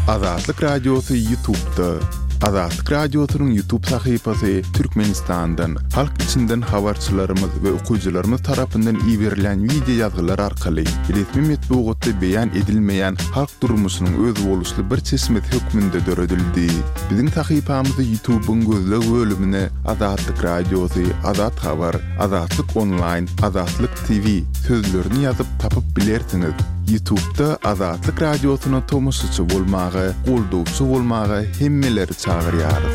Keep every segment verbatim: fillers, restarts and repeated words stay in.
Azatlyk Radiosu YouTube'da. Azatlyk Radiosu'nun YouTube sayfasy Türkmenistan'dan, halk içinden habarçylarymyz we okuyjylarymyz tarapyndan iýerilen video ýazgylar arkaly resmi metbuatda beýan edilmeýän halk durmuşynyň öz boluşly bir çeşmet hökmünde döredildi. Biziň sayfamyzy YouTube'un gözleg bölümine Azatlyk Radiosu, Azat Habar, Azatlyk Online, Azatlyk T V sözlerini ýazyp tapyp bilersiňiz. YouTube'da Azatlyk Radiosu'na tomoşçy bolmagy, goldowçy bolmagy hemmeleri çağırýar.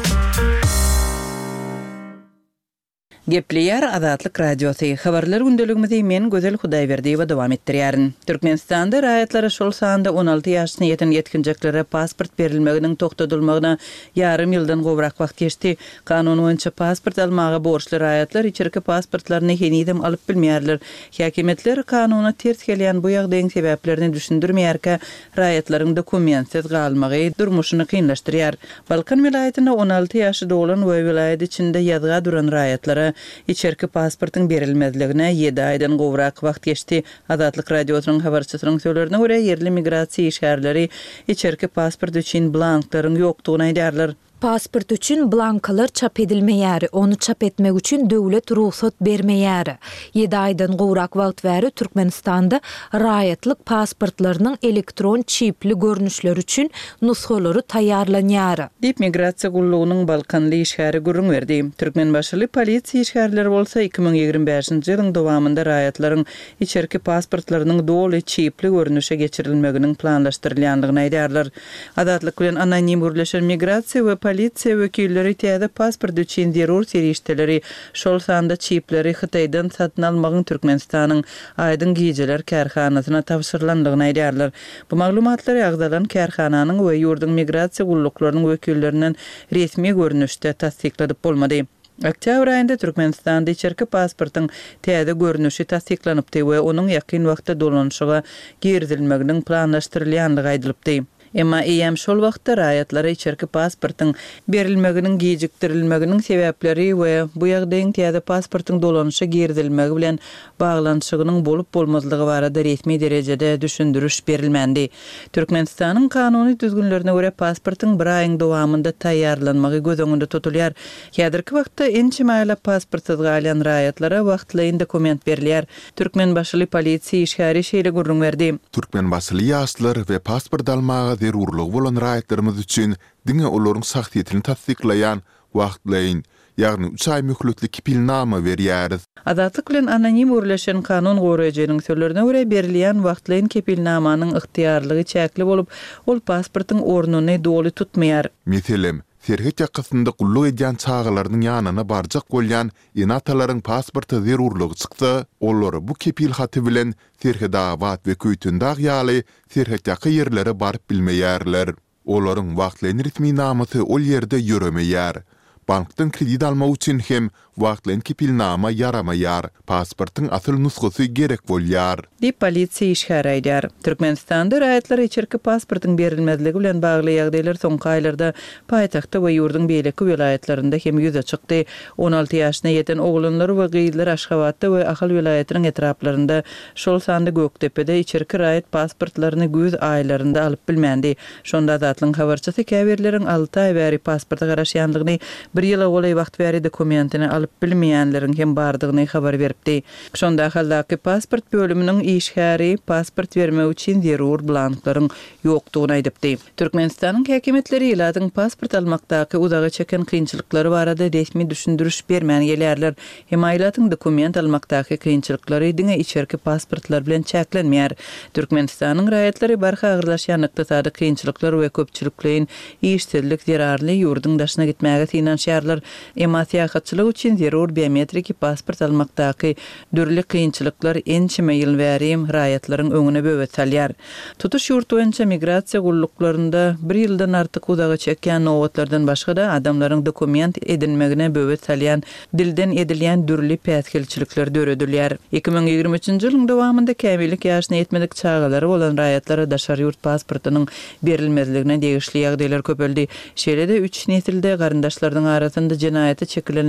Gepleýär Azatlyk Radiosu. Habarlar gündeligimizi men Gözel Hudaýberdi we dowam etdirýärin. Türkmenistanda raýatlara şol sanda on alty ýaşyna ýeten ýetkinjeklere pasport berilmeginiň togtadylmagyna ýarym ýyldan gowrak wagt geçdi. Kanun boýunça pasport almagy borçly raýatlar içerki pasportlaryny henidem alyp bilmeýärler. Häkimetler kanuny ters gelýän bu ýagdaýyň sebäplerini düşündirmeýärkä raýatlaryň dokumentsiz galmagy durmuşyny kynlaşdyrýar. Balkan vilayatyna on alty ýaşy dolan we vilayat içinde ýazga duran raýatlara içerki pasportyň berilmezligine ýedi aýdan gowrak wagt geçdi. Azatlyk Radiosynyň habarçysynyň sözlerine görä yerli migrasiýa işgärleri içerki pasport üçin blanklaryň ýokdugyny aýdarlar. Pasport üçün blankalar çap edilmeýär, onu çap etmek üçün döwlet ruhsat bermeýär. ýedi aýdan gowrak wagt bäri Türkmenistanda raýatlyk pasportlarynyň elektron çipli görnüşleri üçün nusxalary taýýarlanýar. Dip migrasiýa gullugynyň Balkanly işgäri gurrun berdi. Türkmen başly polisiýa işgärleri bolsa iki ming ýigirme beşinji ýylyň dowamında raýatlaryň içerki pasportlarynyň doly çipli görnüşe geçirilmeginiň planlaşdyrylýanlygyny aýdarlar. Azatlyk bilen anonim gürleşen migrasiýa we polisiýa wekilleri täze pasport üçin zerur serişdeleri şol sanda çipleri Hytaýdan satyn almagyň Türkmenistanyň aýdyn giýjeler kärhanasyna tapşyrylandygyny aýdarlar. Bu maglumatlar ýagdalan kärhananyň we ýurdun migrasiýa gulluklarynyň wekillerinden resmi görnüşde tasdikladyp bolmady. Oktyabr aýynda Türkmenistanda içerki pasportyň täze görnüşi tasdiklanypdy we onuň ýakyn wagtda dolanşyga girdilmeginiň planlaşdyrylýanlygy aýdylypdy. Emma eýem şol wagtda raýatlara içerki pasportyň berilmeginiň gijikdirilmeginiň sebäpleri we bu ýagdaýyň täze pasportyň dolanşy girdilmegi bilen baglanşygynyň bolup bolmazlygy barada resmi derejede düşündürüş berilmendi. Türkmenistanyň kanuny düzgünlerine görä pasportyň bir aýyň dowamında taýýarlanmagy göz öňünde tutulýar. Häzirki wagtda ençe maýla pasportsyz galan raýatlara wagtlaýyn dokument berilýär. Türkmen başly polisiýa işgäri şeýle gurrun berdi. Türkmen başly ýaşlar we pasport almagy zerurlygy bolan raýatlarymyz üçin diňe olaryň sagtyetini tasdiklaýan wagtlaýyn, ýagny üç aý möhletli kipilnama berýäris. Azatlyk bilen anonim gürleşen kanun goraýjynyň sözlerine görä berilýän wagtlaýyn kipilnamanyň ygtyýarlygy çäkli bolup, ol pasportyň ornuny doly tutmaýar. Meselem, serhet ýakasynda gulluk edýän çağalarynyň ýanyna barjak bolýan enatalaryň pasporty zerurlygy çyksa, olary bu kepil haty bilen serheda wat we köýtündäk ýaly serhet ýaky ýerlere baryp bilmeýärler. Olaryň wagtlaýyn resmi namasy ol ýerde ýöremeýär. Bankdan kredit almak üçin hem wagtlaýyn kepilnama yaramaýar. Pasportyň asyl nusxasy gerek bolýar. Dip polisiýa işgäri aýdar. Türkmenistanda raýatlara içerki pasportyň berilmezligi bilen bagly ýagdaýlar soňky aýlarda paýtagtda we ýurdun beýleki vilayatlarynda hem ýüze çykdy. on alty ýaşyna ýeten oglanlar we gyýdylar Aşgabatda we Ahal vilayatynyň etraplarynda şol sanda Göktepe'de içerki raýat pasportlaryny güz aýlarynda alyp bilmendi. Şonda Azatlyň habarçysy käbirleriň alty aý bäri pasporta garaşýanlygyny bir ýyla golay wagt bäri dokumentini alyp bilmeýänleriň hem bardygyny habar beripdi. Şonda haldaky pasport bölüminiň işgäri pasport bermek üçin zerur blanklaryň ýokdugyny aýdypdy. Türkmenistanyň häkimetleri ýyladyň pasport almakdaky uzagy çeken kynçylyklary barada resmi düşündürüş bermän gelýärler. Hem aýlatyň dokument almakdaky kynçylyklary diňe içerki pasportlar bilen çäklenmeýär. Türkmenistanyň raýatlary barha agyrlaşýan ykdysady kynçylyklar we köpçülikliň işsizlik zerarly ýurdun daşyna gitmäge finansiýarlar. Emma syýasatçylyk üçin zerur biometrik pasport almakdaky dürli kynçylyklar ençime ýyl bäri raýatlaryň öňüne böwet salýar. Tutuş ýurt boýunça migrasiýa gulluklarynda bir ýyldan artyk uzagy çeken nowatlardan başga da adamlaryň dokument edinmegine böwet salýan dilden edilýän dürli päskelçilikler döredilýär. iki ming ýigirme üçinji ýylyň dowamında kämillik ýaşyna ýetmedik çağalary bolan raýatlara daşar ýurt pasportynyň berilmezligine degişli ýagdaýlar köpeldi. Şeýle-de üç nesilde garyndaşlaryň arasynda jenaýaty çekilenleriň ýok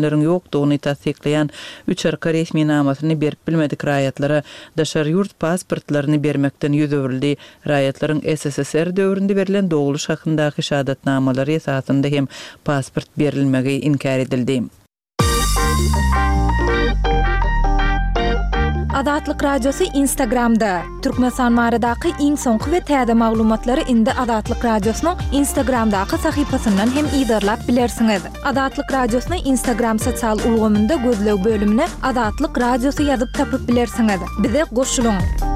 bolupdygyny tasdiklayan üç arka resmi namasyny berip bilmedik raýatlara daşar ýurt pasportlaryny bermekden ýüz öwrildi. Raýatlaryň S S S R döwründe berilen doguluş hakyndaky şahadatnamalary esasynda hem pasport berilmegi inkar edildi. Adatlyk Radiosu Instagramda. Türkmenistan baradaky iň soňky we täze maglumatlary indi Adatlyk Radiosynyň Instagramdaky sahypasyndan hem ýa-da bilersiňiz. Adatlyk Radiosyny Instagram sosial ulgamynda gözlew bölümine Adatlyk Radiosu ýazyp tapyp bilersiňiz. Bize goşulyň.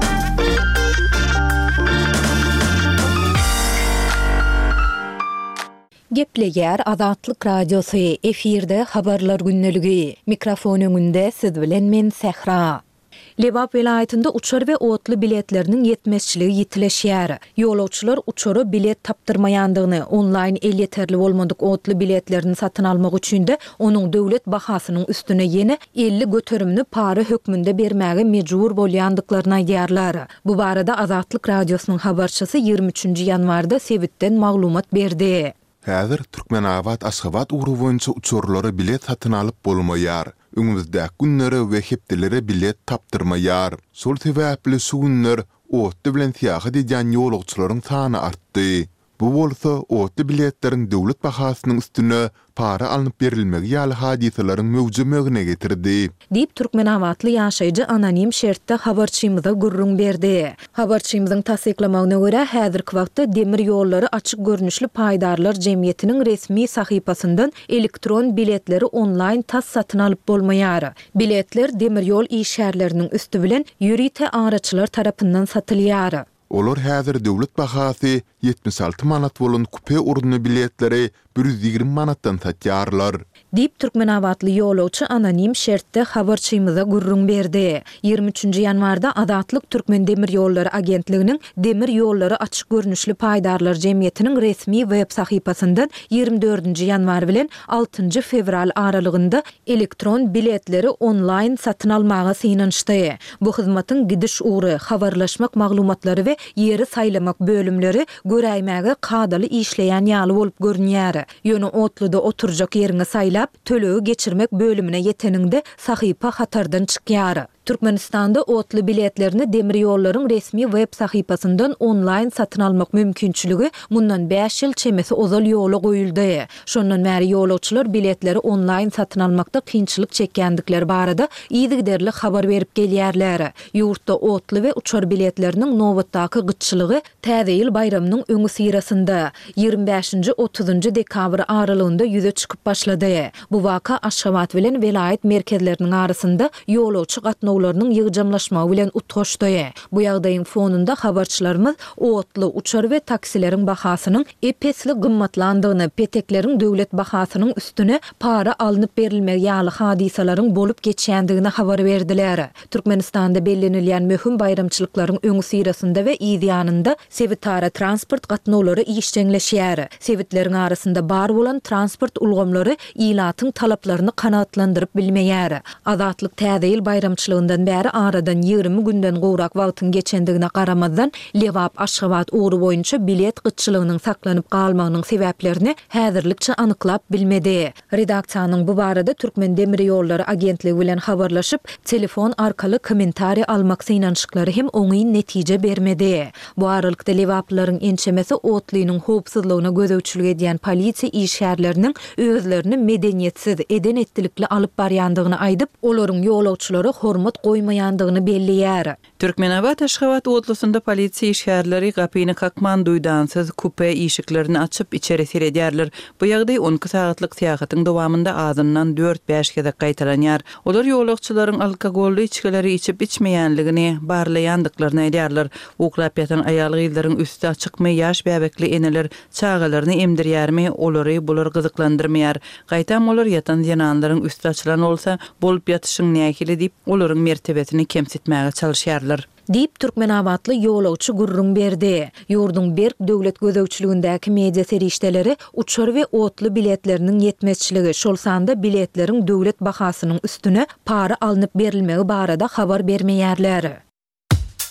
Gepleger Adatlyk Radiosu efirde habarlar günneligi. Mikrofon öňünde siz bilen men Sehra. Lebap vilayetinde uçar we otly biletleriniň yetmezçiligi ýitileşýär. Ýolawçylar uçary bilet tapdyrmaýandygyny, onlaýn el ýeterli bolmadyk otly biletlerini satyn almak üçin de onuň döwlet bahasynyň üstüne ýene elli götürümni para hökmünde bermäge mejbur bolýandyklaryna aýdýarlar. Bu barada Azatlyk Radiosynyň habarçysy ýygrimi üçinji ýanwarda Sebitden maglumat berdi. Häzir Türkmenabat Aşgabat ugru boýunça uçurlary bilet satyn alyp bolmaýar. Öňümizde günleri we hepdelere bilet tapdyrmaýar. Şol sebäpli şu günler otly bilen syýahat edýän ýolagçylaryň sany artdy. Bu bolsa otly biletleriň döwlet bahasynyň üstüne para alınıp berilmegi ýaly hadiselerin mewjudmegine getirdi. Diýip Türkmenawatly ýaşaýjy anonim şertde habarçymyza gurrun berdi. Habarçymyzyň tasdiklamagyna görä häzirki wagtda demir ýollary açyk görnüşli paýdarlar jemgyýetiniň resmi sahypasyndan elektron biletleri onlaýn tas satyn alyp bolmaýar. Biletler demir ýol işgärleriniň üstü bilen ýürite araçylar tarapyndan satylýar. Olar häzir döwlet bahasy yetmiş alty manat bolan kupe urduny biletleri bir yüz ýygrimi manatdan satýarlar. Diýip Türkmenawatly ýolawçy anonim şertde habarçymyza gurrun berdi. ýygrimi üçinji ýanwarda Adatlyk Türkmen Demir ýollary agentliginiň Demir ýollary açyk görnüşli paýdarlar jemgyýetiniň resmi web sahypasyndan ýygrimi dördünji ýanwar bilen altynjy fevral aralygynda elektron biletleri onlaýn satyn almaga synanşdy. Bu hyzmatyň gidiş uğry, habarlaşmak maglumatlary we ýeri saýlamak bölümleri göräýmäge kadaly işleýän ýaly bolup görünýär. Ýöne otluda oturjak ýeriňe saýlap, tölegi geçirmek bölümine yeteninde sahypa hatardan çykýar. Türkmenistanda otly biletlerini demir ýollaryň resmi web sahypasyndan onlaýn satyn almak mümkinçiligi mundan beş ýyl çemesi ozal ýola goýuldy. Şondan bäri ýolawçylar biletleri onlaýn satyn almakda kynçylyk çekýändikleri barada ýygyderli habar berip gelýärler. Ýurtda otly we uçar biletleriniň nowatdaky gyçylygy täze ýyl bayramynyň öňü syrasynda ýygrimi beşinji otuzunji dekabr aralygynda ýüze çykyp başlady. Bu waka Aşgabat bilen vilayet merkezleriniň arasynda ýolawçy gatnaw ýolawlarynyň ýygjamlaşmagy bilen utgaşdy. Bu ýagdaýyň fonunda habarçylarymyz otly uçar we taksileriň bahasynyň epesli gymmatlandygyny, petekleriň döwlet bahasynyň üstüne para alınıp berilmegi ýaly hadisalaryň bolup geçýändigini habar berdiler. Türkmenistanda bellenilýän möhüm bayramçylyklaryň öňü syrasynda we ýanynda sebitara transport gatnawlary işçeňleşýär. Sebitleriň arasynda bar bolan transport ulgamlary ýylatyň talaplaryny kanatlandyryp bilmeýär. Azatlyk täze ýyl bayramçylygyndan bäri aradan ýygrimi günden gowrak wagtyň geçendigine garamazdan Lewap Aşgabat ugru boýunça bilet gyçylygynyň saklanyp galmagynyň sebäplerini häzirlikçe anyklap bilmedi. Redaksiýanyň bu barada Türkmen Demir ýollary agentligi bilen habarlaşyp telefon arkaly kommentari almak synanşyklary hem oňy netije bermedi. Bu aralykda Lewaplaryň ençemesi otlynyň howpsuzlygyna gözegçilik edýän polisiýa işgärleriniň özlerini medeniýetsiz, eden etdilikli alyp barýandygyny aýdyp, olaryň ýolawçylary hormat goýmaýandygyny belliýär. Türkmenabat Aşgabat otlysynda polisiýa işgärleri gapyny kakman duýdansyz kupe işiklerini açyp içeri serýärler. Bu ýagdaý on iki saatlyk syýahatyň dowamynda azyndan dört beş kere gaýtaranýar. Olar ýolawçylaryň alkogolly içkileri içip içmeýänligini barlaýandyklaryny aýdýarlar. Uklap ýatan aýal gyzlaryň üstü açykmy ýaş bäbekli eneler çağalaryny emdirýärmi, olary bular gyzyklandyrmaýar. Gaýtam olar ýatan ýananlaryň üstü açylan bolsa, bolup ýatyşyň nähili diýip olaryň mertebetini kemsitmäge çalışýarlar. Diýip Türkmenawatly ýolawçy gurrun berdi. Ýurdun Berk döwlet gözegçiligindäki media serişdeleri uçar we otly biletleriniň yetmezçiligi, şol sanda biletleriň döwlet bahasynyň üstüne para alınıp berilmegi barada habar bermeýärler.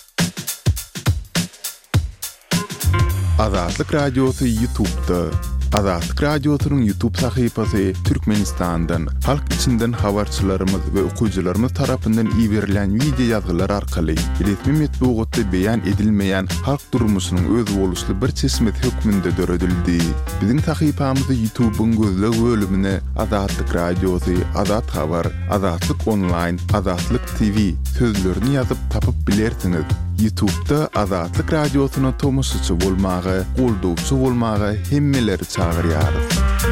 Azatlyk Radiosu YouTube'da. Azatlyk Radiosynyň YouTube sahypasy Türkmenistandan halk içinden habarçylarymyz we okuyjylarymyz tarapyndan ýiberilen video ýazgylar arkaly resmi metbuatda beýan edilmeýän halk durmuşynyň öz boluşly bir çeşmet hökmünde döredildi. Biziň sahypamyzy YouTube'un gözleg bölümine Azatlyk Radiosy, Azat Habar, Azatlyk Online, Azatlyk T V sözlerini ýazyp tapyp bilersiňiz. YouTube'da Azatlyk Radiosyna tomoşçy bolmagy, goldowçy bolmagy hemmeleri çağırýarys.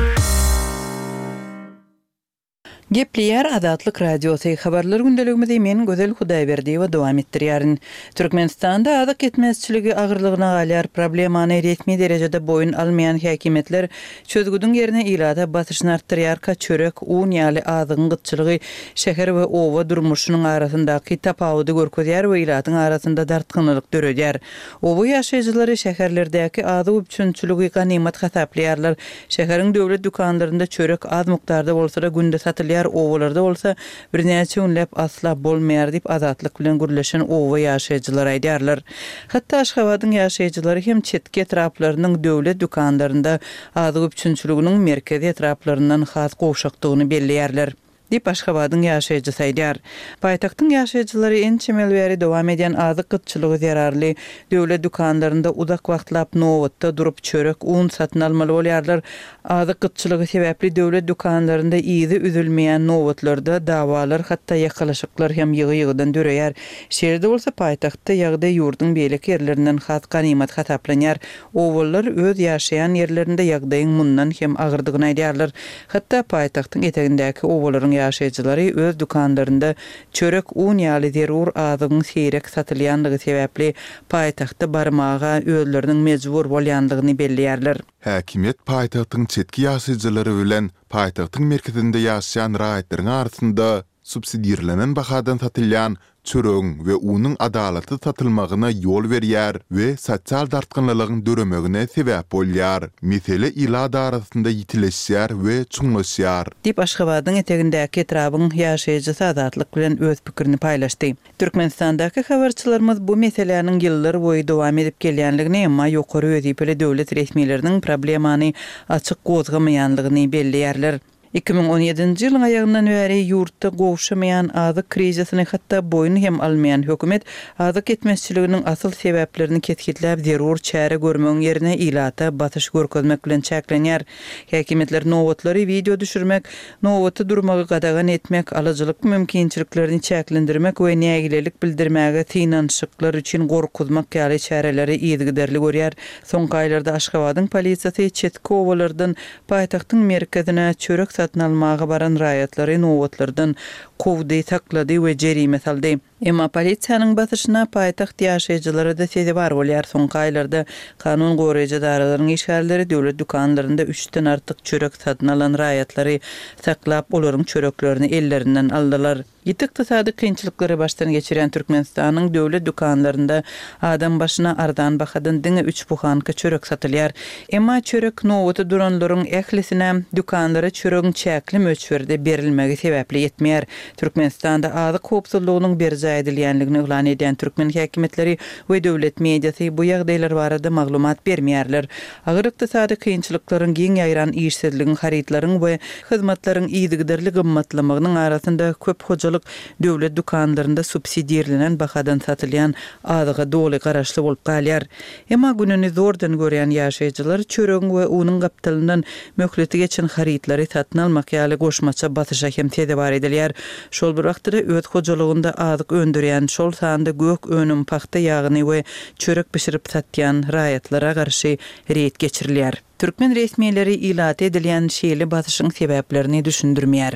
Gepleýär Azatlyk Radiosyny habarlar gündeligimizi men Gözel Hudaýberdi we dowam etdirýärin. Türkmenistanda azyk etmezçiligi agyrlygyna galýar problemany resmi derejede boyun almayan häkimetler çözgüdüň ýerine ilada basyşyny artdyrýar. Çörek, un ýaly azygyň gytçylygy şäher we owa durmuşynyň arasyndaky tapawudy görkezýär we ilatyň arasynda dartgynlyk döredýär. Owa ýaşaýjylary şäherlerdäki azyk üçünçüligi ganymat hasaplaýarlar. Şäheriň döwlet dükanlarynda çörek az mukdarda bolsa da günde satylýar. Owalarda bolsa bir näçe ünläp asla bolmaýar diýip azatlyk bilen gürleşen owa ýaşaýjylar aýdýarlar. Hatda Aşgabatyň ýaşaýjylary hem çetki etraplarynyň döwlet dükanlarynda azyk üçünçüliginiň merkezi etraplaryndan has gowşakdygyny belleýärler. Dip Aşgabatyň ýaşaýjysy aýdýar. Paýtagtyň ýaşaýjylary en çemel bäri dowam edýän azyk gytçylygy zerarly döwlet dükanlarynda uzak wagtlap nowatda durup çörek, un satyn almaly bolýarlar. Azyk gytçylygy sebäpli döwlet dükanlarynda izi üzülmeýän nowatlarda dawalar hatda ýakalaşyklar hem ýygy-ýygydan döreýär. Şeýerde bolsa paýtagtda ýagdaý ýurdun beýleki ýerlerinden has ganymat hasaplanýar. Owallar öz ýaşaýan ýerlerinde ýagdaýyň mundan hem agyrdygyny aýdýarlar. Hatda paýtagtyň etegindäki owalaryň ýaşaýjylary öz dükanlarynda çörek, un ýaly zerur azygyň seýrek satylýanlygy sebäpli paýtagtda barmaga özleriniň mejbur bolýanlygyny belleýärler. Häkimet paýtagtyň çetki ýaşaýjylary bilen paýtagtyň merkezinde ýaşaýan raýatlaryň arasynda subsidiýerlenen bahadan satylýan çöreğin we unyň adalatly satylmagyna ýol berýär we sosial dartgynlygyň döremegine sebäp bolýar. Mesele ilada arasynda ýitileşýär we çuňlaşýar. Dip Aşgabatyň etegindäki etrabyň ýaşaýjysy azatlyk bilen öz pikirini paýlaşdy. Türkmenistandaky habarçylarymyz bu meseleniň ýyllar boýy dowam edip gelýänligini, emma ýokary ödipeli döwlet resmiýetleriniň problemany açyk gozgamaýanlygyny belleýärler. iki bin on ýedinji ýylyň aýagyndan bäri ýurtda gowşamaýan azyk krizisyny hatda boyun hem almaýan hökümet azyk etmezçiliginiň asyl sebäplerini ketgitläp zerur çäre görmegiň ýerine ilata batyş görkezmek bilen çäklenýär. Häkimetler nowatlary video düşürmek, nowaty durmagy gadagan etmek, alyjylyk mümkinçiliklerini çäklendirmek we nägilelik bildirmäge synanşyklar üçin gorkuzmak ýaly çäreleri ýetgiderli görýär. Soňky aýlarda Aşgabatyň polisiýasy çetki owalardan paýtagtyň merkezine çörek satyn almaga baran raýatlary nowatlardan kowdy taklady we jerime saldy. Emma polisiýanyň basyşyna paýtagt ýaşaýjylary da sezi bar bolýar. Soňky aýlarda kanun goraýjy daralaryň işgärleri döwlet dükanlarynda üçden artyk çörek satyn alan raýatlary saklap olaryň çöreklerini ellerinden aldylar. Ýetik tasady kynçylyklary başdan geçiren Türkmenistanyň döwlet dükanlarynda adam başyna ardan bahadan diňe üç buhanka çörek satylýar. Emma çörek nowaty duranlaryň ählisine dükanlara çöregiň çäkli möçberde berilmegi sebäpli ýetmeýär. Türkmenistanda azyk howpsuzlygynyň berja edilýänligini elan edýän türkmen häkimetleri we döwlet mediasy bu ýagdaýlar barada maglumat bermeýärler. Agyr ykdysady kynçylyklaryň giň ýaýran işsizligiň, haritlaryň we hyzmatlaryň ýygyderli gymmatlamagynyň arasynda köp hojalyk döwlet dükanlarynda subsidiýerlenen bahadan satylýan azyga doly garaşly bolup galýar. Emma gününi zordan görýän ýaşaýjylar çöregiň we unyň gapdalyndan möhleti geçen haritlary satyn almak ýaly goşmaça batyşa hem tedebar edilýär. Şol bir wagtda öz hojalygynda azyk öndürýän, şol sanda gök önüm paxta ýagyny we çörek pişirip satýan raýatlara garşy reýt geçirilýär. Türkmen resmiýetleri ilat edilýän şeýle batyşyň sebäplerini düşündirmeýär.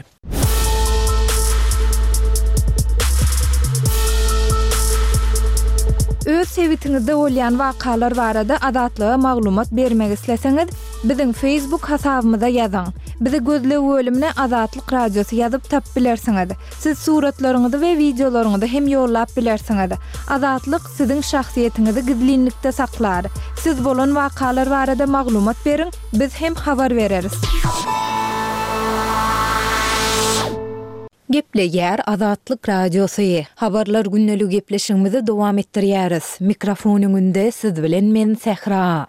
Öz sebitiňizde bolýan wakalar barada adatlyga maglumat bermek isleseňiz, biziň Facebook hasabymyza ýazyň. Bizi gözle bölümine Azatlyk Radiosy ýazyp tap bilersiňiz. Siz suratlaryňyzy we videolaryňyzy hem ýollap bilersiňiz. Azatlyk siziň şahsiýetiňizi gizlinlikde saklar. Siz bolan wakalar barada maglumat beriň, biz hem habar bereriz. Gepleýär Azatlyk Radiosy. Habarlar günnelik gepleşigimizi dowam etdirýäris. Mikrofonyň önünde siz bilen men Sehra.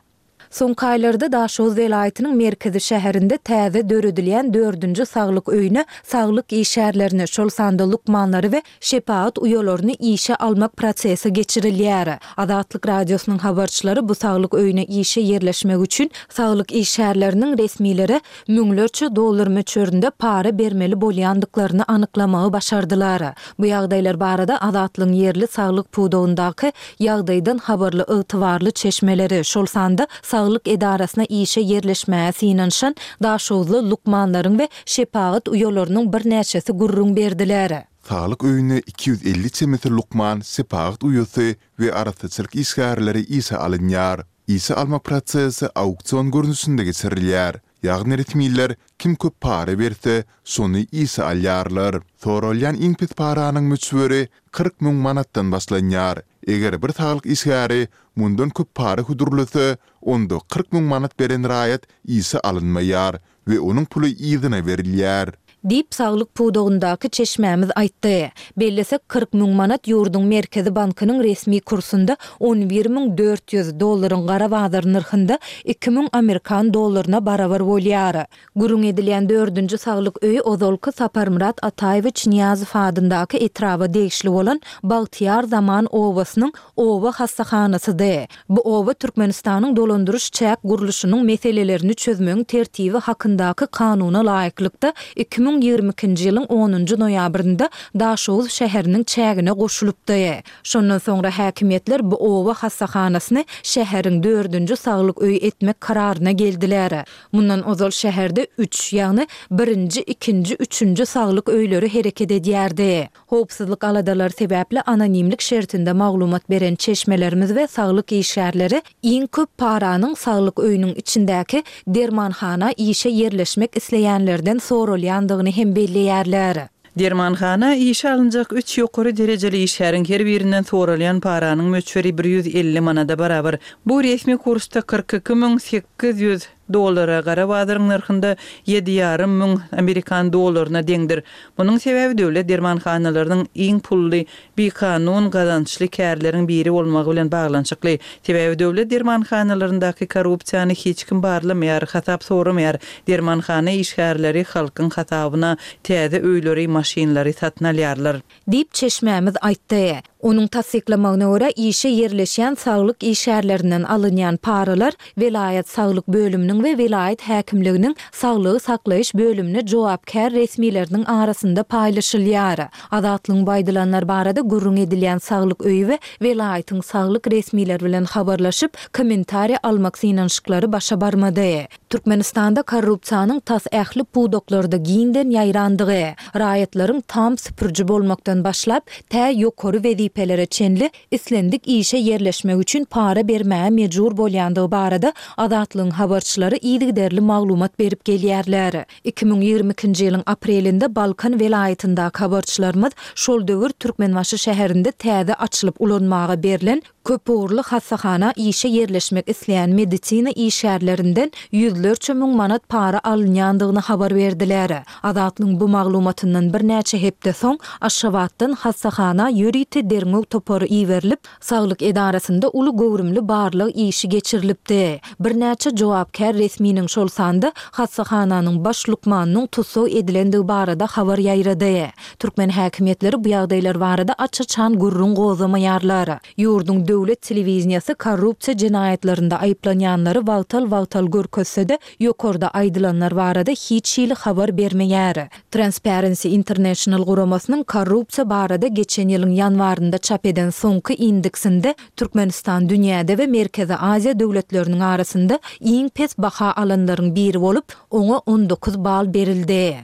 Soňky aýlarda Daşoz welaýatynyň merkezi şäherinde täze döredilýän dördünji saglyk öýüne saglyk işärlerini, şol sanda lukmanlary we şepaat uyalaryny işe almak prosesi geçirilýär. Azatlyk radiosynyň habarçylary bu saglyk öýüne işe yerleşmek üçin saglyk işärleriniň resmileri müňlerçe dollar möçberinde para bermeli bolýandyklaryny anyklamagy başardylar. Bu ýagdaýlar barada Azatlyň yerli saglyk puwdagyndaky ýagdaýdan habarly ygtybarly çeşmeleri, şol sanda saglyk edarasyna işe yerleşmäge synanşan Daşowzly lukmanlaryň we şepaat uyalarynyň bir näçesi gurrun berdiler. Saglyk öýüne iki yüz elli çemetr lukman, sepaat uyasy we arasyçylyk işgärleri ise alınýar. İse alma prosesi auksion görnüşinde geçirilýär. Ýagny resmiler kim köp para berse, şonu ise alýarlar. Soralýan iň pes paranyň möçberi kırk müň manatdan başlanýar. Eger bir saglyk işgäri mundan köp para hudurlasa, onda kırk müň manat beren raýat ise alınmaýar we onuň puly ýygyna berilýär. Dip saglyk puwdagyndaky çeşmämiz aýtdy. Bellesek kırk müň manat ýurduň merkezi bankynyň resmi kursunda on bir müň dört yüz dollaryň gara bazar narhynda iki müň Amerikan dollaryna barabar bolýar. Gurun edilýän dördünji saglyk öýü Ozolky Saparmurat Ataýewiç Niýazow adyndaky etrawa degişli bolan Bagtyar Zaman owasynyň owa hassahanasydy. Bu owa Türkmenistanyň dolandyryş çäk guruluşynyň meselelerini çözmegiň tertibi hakyndaky kanuna laýyklykda iki bin ýygrimi ikinji ýylyň onunju noýabrynda Daşoz şäheriniň çägine goşulypdy. Şondan soňra häkimetler bu owa hassahanasyny şäheriň dördünji saglyk öýü etmek kararyna geldiler. Mundan ozal şäherde üç, ýagny birinji, ikinji, üçünji saglyk öýleri hereket edýärdi. Howpsuzlyk aladalary sebäpli anonimlik şertinde maglumat beren çeşmelerimiz we saglyk işgärleri iň köp paranyň saglyk öýüniň içindäki dermanhana işe yerleşmek isleýänlerden sorulýandygyny hem belliýärler. Dermanhana işe alınjak üç ýokary derejeli işäriň her birinden soralýan paranyň möçberi bir yüz elli manada barabar. Bu resmi kursda kırk iki müň sekiz yüz dollara gara bazaryň narhynda ýedi ýarym müň Amerikan dollaryna deňdir. Munyň sebebi döwlet dermanhanalarynyň iň pully bir kanun gazançly kärleriň biri bolmagy bilen baglanşykly. Sebebi döwlet dermanhanalaryndaky korrupsiýany hiç kim barlamaýar, hasap soramaýar. Dermanhana işgärleri halkyň hasabyna täze öýleri, maşinlary satyn alýarlar. Dip çeşmämiz aýtdy. Onuň tasdiklamagyna görä işe yerleşýän saglyk işgärlerinden alynýan paralar vilayet saglyk bölüminiň we vilayet häkimliginiň saglygy saklaýyş bölümine jogapkär resmileriniň arasynda paýlaşylýar. Azatlyň baýdylanlar barada gurrun edilýän saglyk öýü we vilayetyň saglyk resmiler bilen habarlaşyp kommentariýa almak synanşyklary başa barmady. Türkmenistanda korrupsiýanyň tas ähli puwdaklarda giňden ýaýrandygy, raýatlaryň tam süpürji bolmakdan başlap tä ýokary wezipelere çenli islendik işe yerleşmek üçin para bermäge mejbur bolýandygy barada Azatlyň habarçylary ýygyderli maglumat berip gelýärler. iki bin ýygrimi ikinji ýylyň aprelinde Balkan welaýatynda habarçylarymyz şol döwür Türkmenbaşy şäherinde täze açylyp ulanmaga berilen köp uğurlu hassahana işe yerleşmek isleyen medisina işgärlerinden yüzlerçe müň manat para alınýandygyny habar berdiler. Azatlyň bu maglumatyndan bir näçe hepde soň Aşgabatdan hassahana ýöriti derňöw topary iwerilip, saglyk edarasynda uly gowrumly barlyk işi geçirilipdi. Bir näçe jogapkär resminiň şol sanda hassahananyň baş lukmanynyň tutsaw edilendigi barada habar ýaýrady. Türkmen häkimetleri bu ýagdaýlar barada açyçan gurrun gozamaýarlar. Ýurdun döwlet telewiziýasy korrupsiýa jinayetlerinde aýplanýanlary wagtal-wagtal görkezse-de ýokarda aýdylanlar barada hiç ýyly habar bermeýär. Transparency International guramasynyň korrupsiýa barada geçen ýylyň ýanwarynda çap eden soňky indeksinde Türkmenistan dünýäde we Merkezi Aziýa döwletleriniň arasynda iň pes baha alanlaryň biri bolup, oňa on dokuz bal berildi.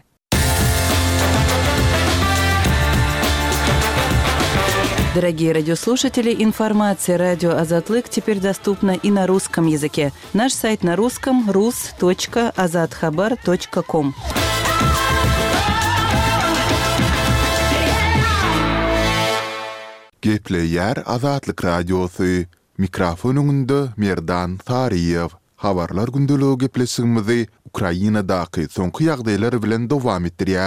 Дорогие радиослушатели, информация «Радио Азатлык» теперь доступна и на русском языке. Наш сайт на русском — рус точка азатхабар точка ком. Gepleýär Azatlyk Radiosu. Mikrofonunda Merdan Tariýew. Habarlar gündeligi gepleşigimizi Ukrainadaky soňky ýagdaýlar bilen dowam etdirýäris.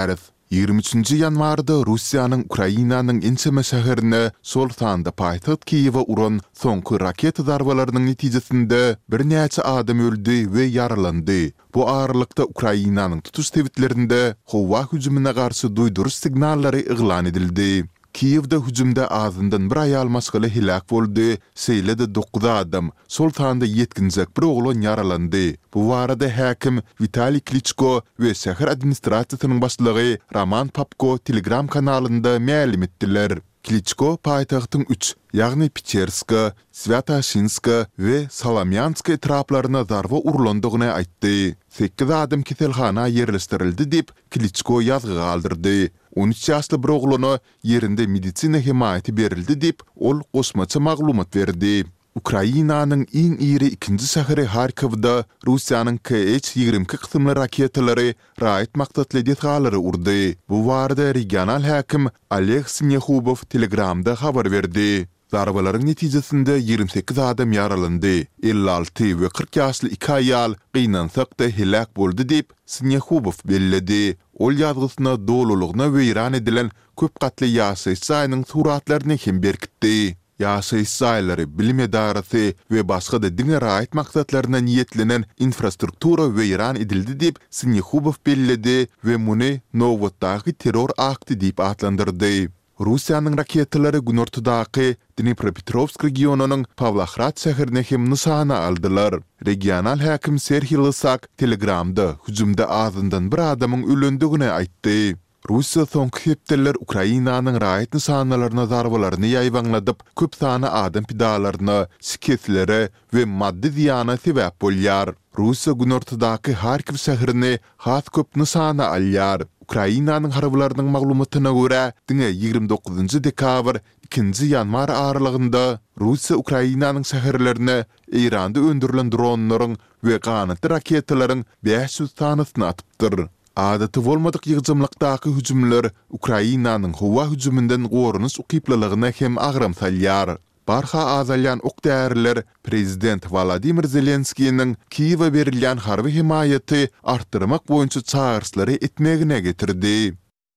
ýygrimi üçinji ýanwarda Russiýanyň Ukrainanyň Ençeme şäherine sol tanda paýtaht Kiýewe uran soňky raket darbalarynyň netijesinde bir näçe adam öldü we yaralandy. Bu ağırlykda Ukrainanyň tutuş tewitlerinde howa hüjümine garşy duýduruş signallary yglan edildi. Kiýewde hüjümde azyndan bir aýal maskaly hilak boldy, seýlede dokuz adam, sol tanda yetkinjek bir oglan yaralandy. Bu barada häkim Vitaliy Klitschko we şäher administrasiýasynyň başlygy Roman Papko Telegram kanalynda ma'lum etdiler. Klitschko paýtagtyň üç, ýagny Picherska, Svyatoshinska we Salamyanska etraplaryna zarba urulandygyny aýtdy. sekiz adam keselhana ýerleşdirildi dip Klitschko ýazgy galdyrdy. on üç ýaşly bir oglana ýerinde medisina himayaty berildi dip ol goşmaça maglumat berdi. Ukrainanyň iň iri ikinji şäheri Harkowda Russiýanyň K H ýygrimi kysymly raketalary raýat maksatly detgalary urdy. Bu barada regional häkim Oleg Snekhubov Telegramda habar berdi. Zarbalaryň netijesinde ýygrimi sekiz adam yaralandy. elli alty we kırk ýaşly iki aýal gynnansakda hilak boldy dip Snekhubov belledi. Ol ýazgysyna dolulugyna weýran edilen köp gatly ýaşaýyş saýynyň suratlaryny hem berkitdi. Ýaşaýyş saýlary, bilim edarasy we başga da diňe raýat maksatlaryna niýetlenen infrastruktura weýran edildi dip Snekhubov belledi we muny nowatdagy terror akty dip adlandyrdy. Russiýanyň raketalary gün ortadaky Dnipropetrovsk regionunyň Pavlograd şäherine hem nysana aldylar. Regional häkim Serhiy Lysak Telegramda hüjümde azyndan bir adamyň ölendigini aýtdy. Russiýa soňky hepdeler Ukrainanyň raýat nysanalarına zarbalaryny ýaýbanladyp, köp sany adam pidalaryna, siketlere we maddi ziýana sebäp bolýar. Russiýa gün ortadaky Harkiw şäherini has köp nysana alýar. Ukrainanyň harbylarynyň maglumatyna görä, diňe ýygrimi dokuzunjy dekabr ikinji ýanwar aralygynda Russiýa Ukrainanyň şäherlerine Iranda öndürilen dronlaryň we ganatly raketalaryň beş ýüz tanysyny atypdyr. Adaty bolmadyk ýygjymlykdaky hüjümler Ukrainanyň howa hüjümünden gorunuş ukyplalygyna hem agram salýar. Barha azalyan okdärler Prezident Vladimir Zelenskiýiň Kiýewe berilýän harby himayaty artdyrmak boýunça çağırşlary etmegine getirdi.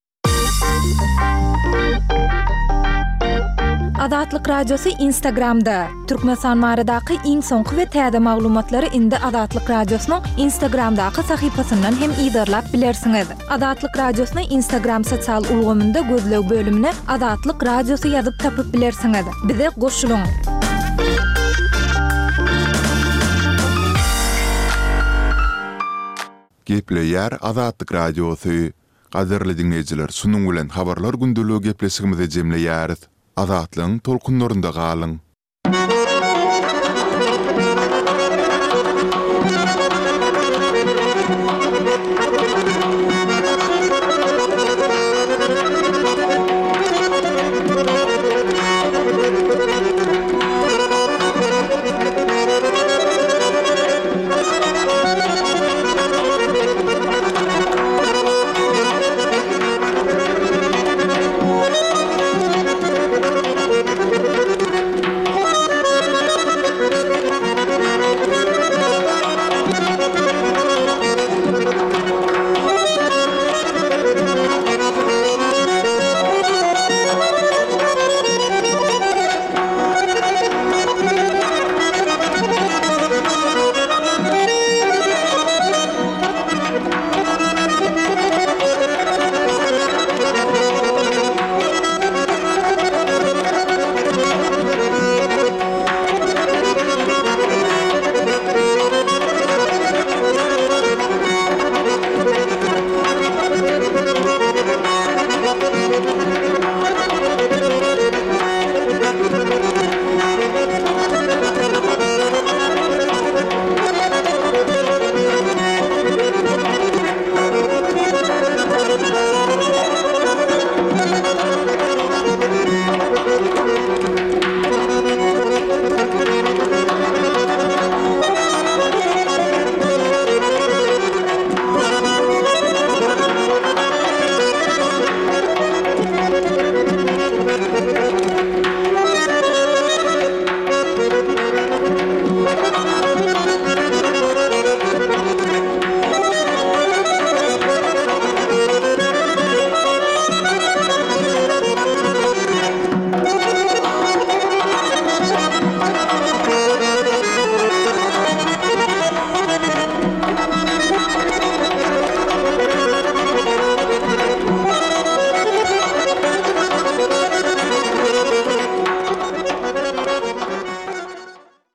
Adatlyk radiosu Instagramda. Türkmenistan maradaky iň soňky we täze maglumatlary indi Adatlyk radiosynyň Instagramdaky sahypasyndan hem ýydarlap bilersiňiz. Adatlyk radiosyny Instagram sosial ulgamynda gözleg bölümine Adatlyk radiosu ýazyp tapyp bilersiňiz. Bize goşulyň. Gepleýär Adatlyk radiosu. Gaderli dinleýijiler, şunuň bilen habarlar gündeligi gepleşigimizi jemleýäris. Azatlyň tolkunlarynda galyň.